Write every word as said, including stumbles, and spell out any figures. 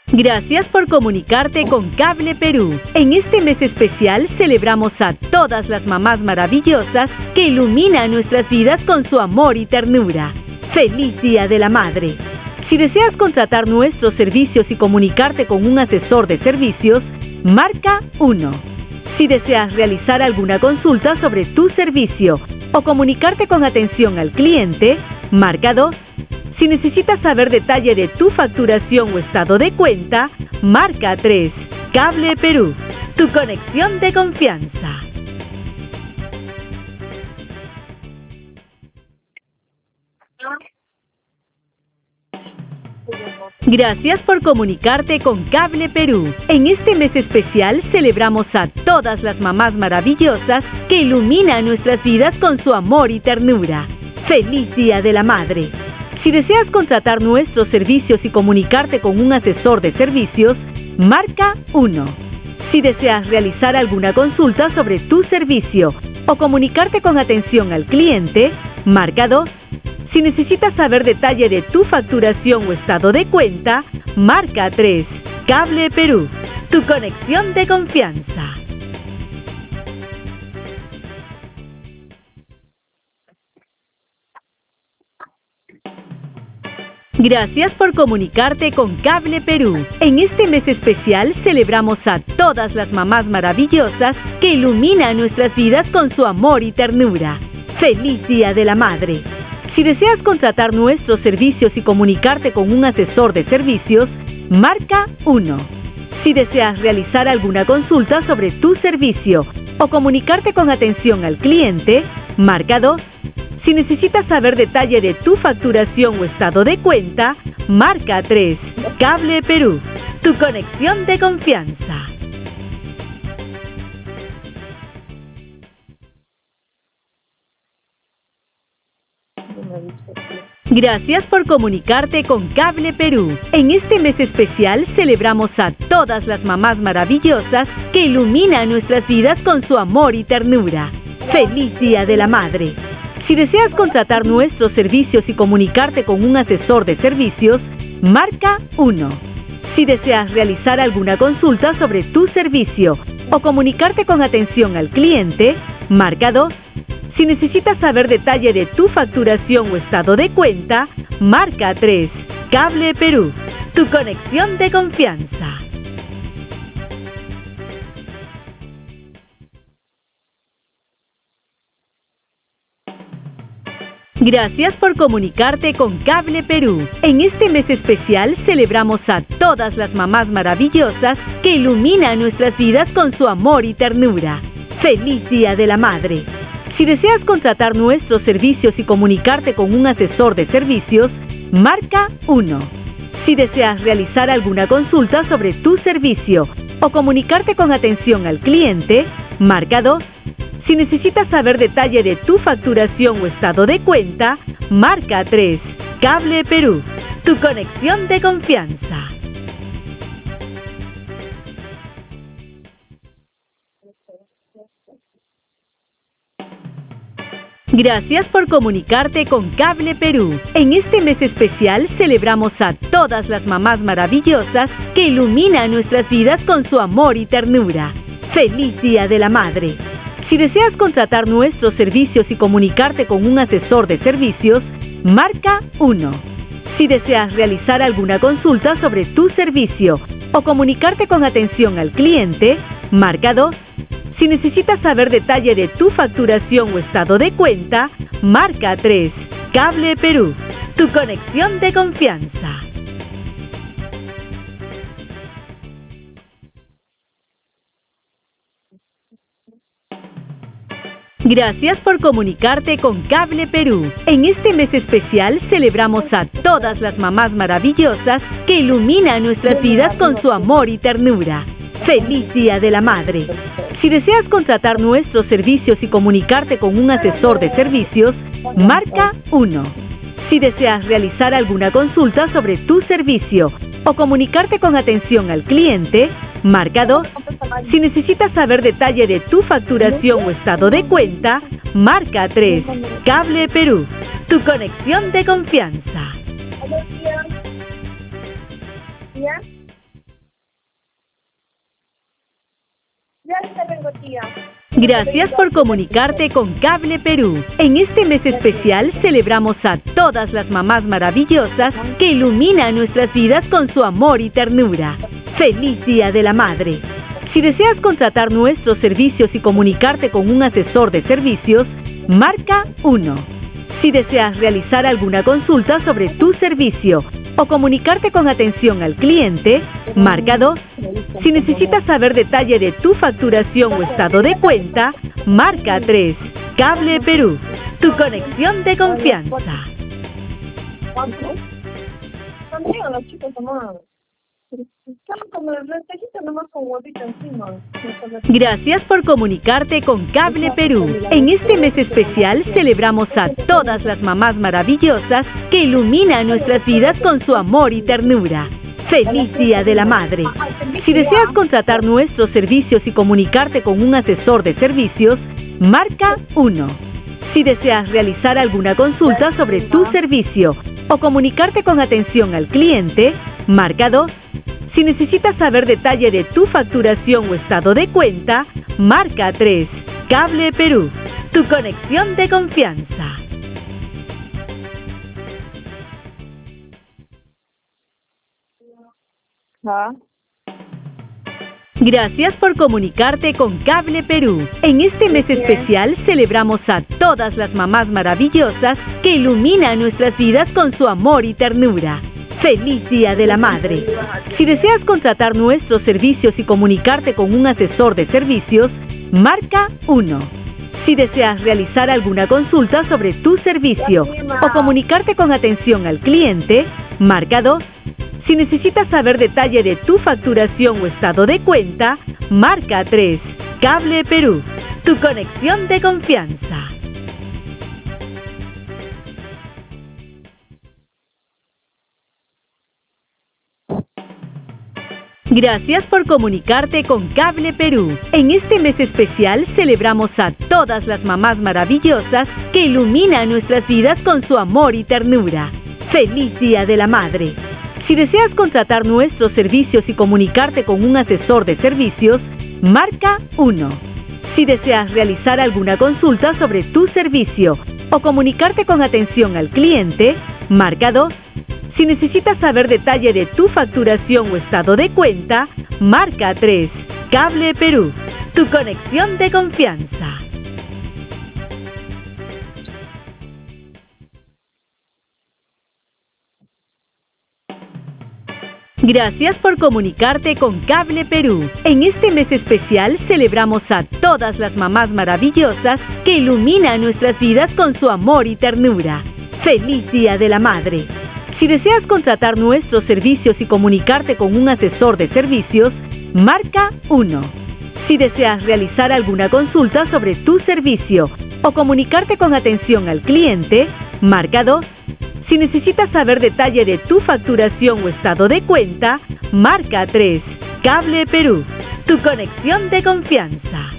Gracias por comunicarte con Cable Perú. En este mes especial celebramos a todas las mamás maravillosas que iluminan nuestras vidas con su amor y ternura. ¡Feliz Día de la Madre! Si deseas contratar nuestros servicios y comunicarte con un asesor de servicios, marca uno. Si deseas realizar alguna consulta sobre tu servicio o comunicarte con atención al cliente, marca dos. Si necesitas saber detalle de tu facturación o estado de cuenta, marca tres. Cable Perú, tu conexión de confianza. Gracias por comunicarte con Cable Perú. En este mes especial celebramos a todas las mamás maravillosas que iluminan nuestras vidas con su amor y ternura. ¡Feliz Día de la Madre! Si deseas contratar nuestros servicios y comunicarte con un asesor de servicios, marca uno. Si deseas realizar alguna consulta sobre tu servicio o comunicarte con atención al cliente, marca dos. Si necesitas saber detalle de tu facturación o estado de cuenta, marca tres. Cable Perú, tu conexión de confianza. Gracias por comunicarte con Cable Perú. En este mes especial celebramos a todas las mamás maravillosas que iluminan nuestras vidas con su amor y ternura. ¡Feliz Día de la Madre! Si deseas contratar nuestros servicios y comunicarte con un asesor de servicios, marca uno. Si deseas realizar alguna consulta sobre tu servicio o comunicarte con atención al cliente, marca dos. Si necesitas saber detalle de tu facturación o estado de cuenta, marca tres. Cable Perú, tu conexión de confianza. Gracias por comunicarte con Cable Perú. En este mes especial celebramos a todas las mamás maravillosas que iluminan nuestras vidas con su amor y ternura. ¡Feliz Día de la Madre! Si deseas contratar nuestros servicios y comunicarte con un asesor de servicios, marca uno. Si deseas realizar alguna consulta sobre tu servicio o comunicarte con atención al cliente, marca dos. Si necesitas saber detalle de tu facturación o estado de cuenta, marca tres. Cable Perú, tu conexión de confianza. Gracias por comunicarte con Cable Perú. En este mes especial celebramos a todas las mamás maravillosas que iluminan nuestras vidas con su amor y ternura. ¡Feliz Día de la Madre! Si deseas contratar nuestros servicios y comunicarte con un asesor de servicios, marca uno. Si deseas realizar alguna consulta sobre tu servicio o comunicarte con atención al cliente, marca dos. Si necesitas saber detalle de tu facturación o estado de cuenta, marca tres. Cable Perú, tu conexión de confianza. Gracias por comunicarte con Cable Perú. En este mes especial celebramos a todas las mamás maravillosas que iluminan nuestras vidas con su amor y ternura. ¡Feliz Día de la Madre! Si deseas contratar nuestros servicios y comunicarte con un asesor de servicios, marca uno. Si deseas realizar alguna consulta sobre tu servicio o comunicarte con atención al cliente, marca dos. Si necesitas saber detalle de tu facturación o estado de cuenta, marca tres. Cable Perú, tu conexión de confianza. Gracias por comunicarte con Cable Perú. En este mes especial celebramos a todas las mamás maravillosas que iluminan nuestras vidas con su amor y ternura. ¡Feliz Día de la Madre! Si deseas contratar nuestros servicios y comunicarte con un asesor de servicios, marca uno. Si deseas realizar alguna consulta sobre tu servicio o comunicarte con atención al cliente, marca dos. Si necesitas saber detalle de tu facturación o estado de cuenta, marca tres. Cable Perú, tu conexión de confianza. Gracias por comunicarte con Cable Perú. En este mes especial celebramos a todas las mamás maravillosas que iluminan nuestras vidas con su amor y ternura. ¡Feliz Día de la Madre! Si deseas contratar nuestros servicios y comunicarte con un asesor de servicios, marca uno. Si deseas realizar alguna consulta sobre tu servicio o comunicarte con atención al cliente, marca dos. Si necesitas saber detalle de tu facturación o estado de cuenta, marca tres. Cable Perú, tu conexión de confianza. Gracias por comunicarte con Cable Perú. En este mes especial celebramos a todas las mamás maravillosas que iluminan nuestras vidas con su amor y ternura. ¡Feliz Día de la Madre! Si deseas contratar nuestros servicios y comunicarte con un asesor de servicios, marca uno. Si deseas realizar alguna consulta sobre tu servicio o comunicarte con atención al cliente, marca dos. Si necesitas saber detalle de tu facturación o estado de cuenta, marca tres. Cable Perú, tu conexión de confianza. ¿Ah? Gracias por comunicarte con Cable Perú. En este mes especial celebramos a todas las mamás maravillosas que iluminan nuestras vidas con su amor y ternura. ¡Feliz Día de la Madre! Si deseas contratar nuestros servicios y comunicarte con un asesor de servicios, marca uno. Si deseas realizar alguna consulta sobre tu servicio o comunicarte con atención al cliente, marca dos. Si necesitas saber detalle de tu facturación o estado de cuenta, marca tres. Cable Perú, tu conexión de confianza. Gracias por comunicarte con Cable Perú. En este mes especial celebramos a todas las mamás maravillosas que iluminan nuestras vidas con su amor y ternura. ¡Feliz Día de la Madre! Si deseas contratar nuestros servicios y comunicarte con un asesor de servicios, marca uno. Si deseas realizar alguna consulta sobre tu servicio o comunicarte con atención al cliente, marca dos. Si necesitas saber detalle de tu facturación o estado de cuenta, marca tres. Cable Perú, tu conexión de confianza. Gracias por comunicarte con Cable Perú. En este mes especial celebramos a todas las mamás maravillosas que iluminan nuestras vidas con su amor y ternura. ¡Feliz Día de la Madre! Si deseas contratar nuestros servicios y comunicarte con un asesor de servicios, marca uno. Si deseas realizar alguna consulta sobre tu servicio o comunicarte con atención al cliente, marca dos. Si necesitas saber detalle de tu facturación o estado de cuenta, marca tres. Cable Perú, tu conexión de confianza.